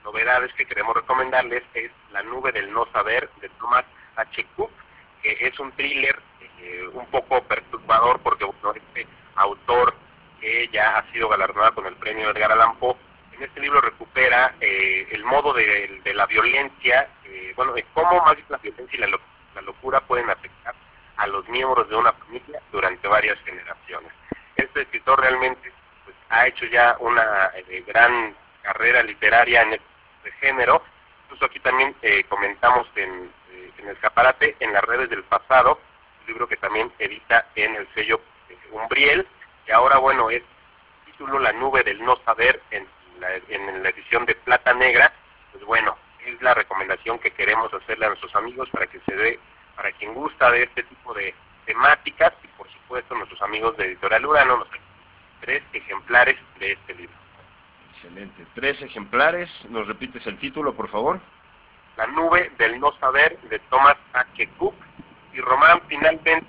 novedades que queremos recomendarles es La nube del no saber, de Thomas H. Cook, que es un thriller un poco perturbador porque bueno, este autor que ya ha sido galardonado con el premio Edgar Allan Poe, en este libro recupera el modo de la violencia, cómo más bien la violencia y la locura pueden afectar a los miembros de una familia durante varias generaciones. Este escritor realmente pues, ha hecho ya una gran carrera literaria en este género. Incluso aquí también comentamos en el escaparate, En las redes del pasado, un libro que también edita en el sello Umbriel, y ahora bueno, es título La nube del no saber en la edición de Plata Negra. Pues bueno, es la recomendación que queremos hacerle a nuestros amigos para que se dé, para quien gusta de este tipo de temáticas, y por supuesto nuestros amigos de Editorial Urano nos dan 3 ejemplares de este libro. Excelente, 3 ejemplares. ¿Nos repites el título, por favor? La nube del no saber, de Thomas H. Cook. Y Román, finalmente